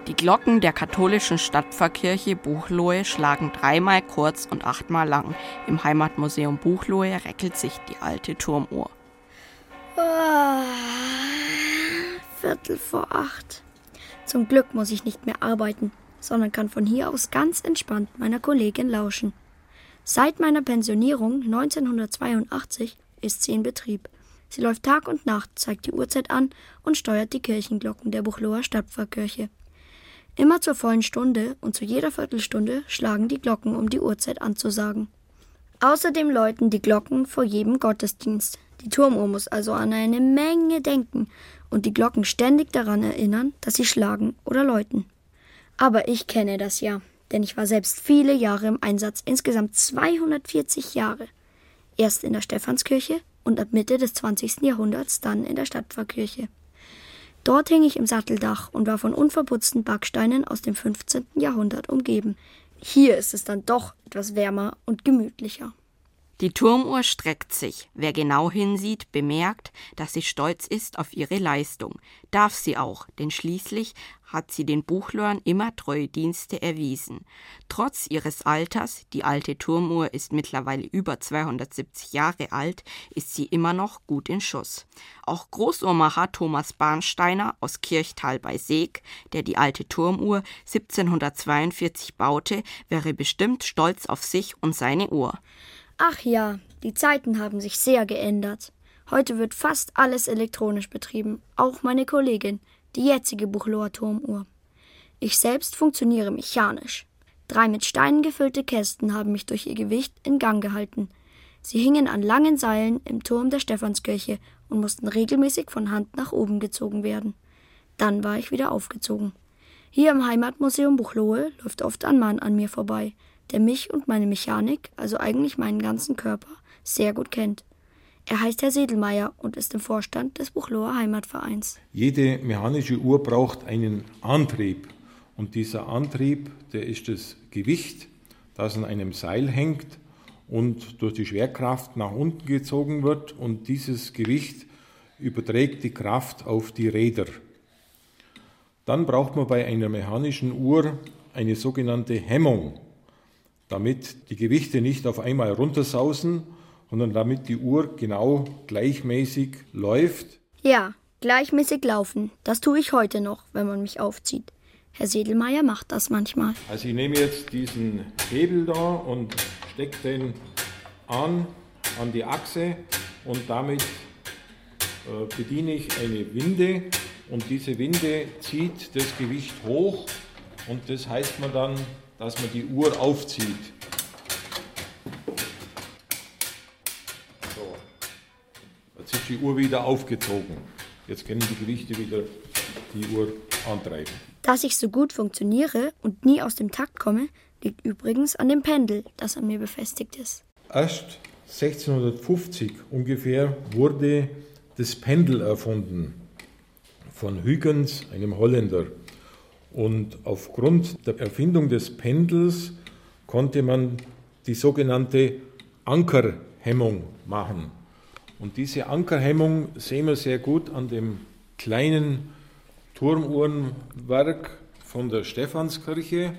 Die Glocken der katholischen Stadtpfarrkirche Buchloe schlagen 3-mal kurz und 8-mal lang. Im Heimatmuseum Buchloe räkelt sich die alte Turmuhr. 7:45. Zum Glück muss ich nicht mehr arbeiten, sondern kann von hier aus ganz entspannt meiner Kollegin lauschen. Seit meiner Pensionierung 1982 ist sie in Betrieb. Sie läuft Tag und Nacht, zeigt die Uhrzeit an und steuert die Kirchenglocken der Buchloer Stadtpfarrkirche. Immer zur vollen Stunde und zu jeder Viertelstunde schlagen die Glocken, um die Uhrzeit anzusagen. Außerdem läuten die Glocken vor jedem Gottesdienst. Die Turmuhr muss also an eine Menge denken und die Glocken ständig daran erinnern, dass sie schlagen oder läuten. Aber ich kenne das ja, denn ich war selbst viele Jahre im Einsatz, insgesamt 240 Jahre. Erst in der Stephanskirche und ab Mitte des 20. Jahrhunderts dann in der Stadtpfarrkirche. Dort hing ich im Satteldach und war von unverputzten Backsteinen aus dem 15. Jahrhundert umgeben. Hier ist es dann doch etwas wärmer und gemütlicher. Die Turmuhr streckt sich. Wer genau hinsieht, bemerkt, dass sie stolz ist auf ihre Leistung. Darf sie auch, denn schließlich hat sie den Buchloern immer treue Dienste erwiesen. Trotz ihres Alters, die alte Turmuhr ist mittlerweile über 270 Jahre alt, ist sie immer noch gut in Schuss. Auch Großuhrmacher Thomas Bahnsteiner aus Kirchtal bei Seeg, der die alte Turmuhr 1742 baute, wäre bestimmt stolz auf sich und seine Uhr. Ach ja, die Zeiten haben sich sehr geändert. Heute wird fast alles elektronisch betrieben, auch meine Kollegin, die jetzige Buchloer Turmuhr. Ich selbst funktioniere mechanisch. 3 mit Steinen gefüllte Kästen haben mich durch ihr Gewicht in Gang gehalten. Sie hingen an langen Seilen im Turm der Stephanskirche und mussten regelmäßig von Hand nach oben gezogen werden. Dann war ich wieder aufgezogen. Hier im Heimatmuseum Buchloe läuft oft ein Mann an mir vorbei, der mich und meine Mechanik, also eigentlich meinen ganzen Körper, sehr gut kennt. Er heißt Herr Sedelmeier und ist im Vorstand des Buchloer Heimatvereins. Jede mechanische Uhr braucht einen Antrieb. Und dieser Antrieb, der ist das Gewicht, das an einem Seil hängt und durch die Schwerkraft nach unten gezogen wird. Und dieses Gewicht überträgt die Kraft auf die Räder. Dann braucht man bei einer mechanischen Uhr eine sogenannte Hemmung, damit die Gewichte nicht auf einmal runtersausen, sondern damit die Uhr genau gleichmäßig läuft. Ja, gleichmäßig laufen, das tue ich heute noch, wenn man mich aufzieht. Herr Sedelmeier macht das manchmal. Also ich nehme jetzt diesen Hebel da und stecke den an die Achse und damit bediene ich eine Winde und diese Winde zieht das Gewicht hoch und das heißt man dann, dass man die Uhr aufzieht. So. Jetzt ist die Uhr wieder aufgezogen. Jetzt können die Gewichte wieder die Uhr antreiben. Dass ich so gut funktioniere und nie aus dem Takt komme, liegt übrigens an dem Pendel, das an mir befestigt ist. Erst 1650 ungefähr wurde das Pendel erfunden von Huygens, einem Holländer. Und aufgrund der Erfindung des Pendels konnte man die sogenannte Ankerhemmung machen. Und diese Ankerhemmung sehen wir sehr gut an dem kleinen Turmuhrenwerk von der Stephanskirche.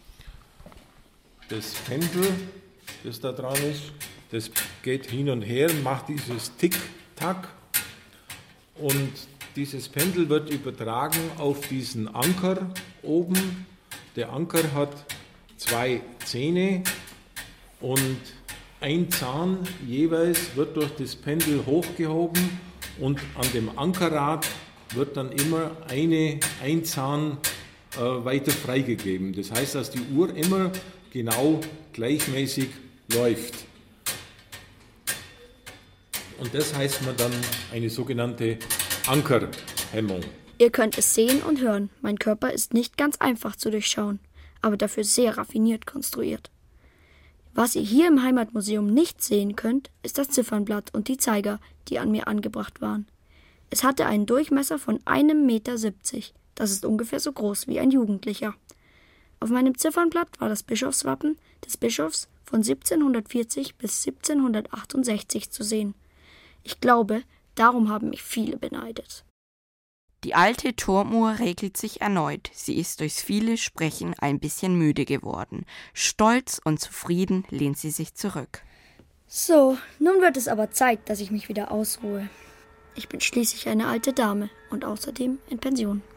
Das Pendel, das da dran ist, das geht hin und her, macht dieses Tick-Tack und dieses Pendel wird übertragen auf diesen Anker oben. Der Anker hat 2 Zähne und ein Zahn jeweils wird durch das Pendel hochgehoben und an dem Ankerrad wird dann immer ein Zahn weiter freigegeben. Das heißt, dass die Uhr immer genau gleichmäßig läuft. Und das heißt man dann eine sogenannte Ankerhemmung. Ihr könnt es sehen und hören. Mein Körper ist nicht ganz einfach zu durchschauen, aber dafür sehr raffiniert konstruiert. Was ihr hier im Heimatmuseum nicht sehen könnt, ist das Ziffernblatt und die Zeiger, die an mir angebracht waren. Es hatte einen Durchmesser von 1,70 Meter. Das ist ungefähr so groß wie ein Jugendlicher. Auf meinem Ziffernblatt war das Bischofswappen des Bischofs von 1740 bis 1768 zu sehen. Ich glaube, darum haben mich viele beneidet. Die alte Turmuhr regelt sich erneut. Sie ist durchs viele Sprechen ein bisschen müde geworden. Stolz und zufrieden lehnt sie sich zurück. So, nun wird es aber Zeit, dass ich mich wieder ausruhe. Ich bin schließlich eine alte Dame und außerdem in Pension.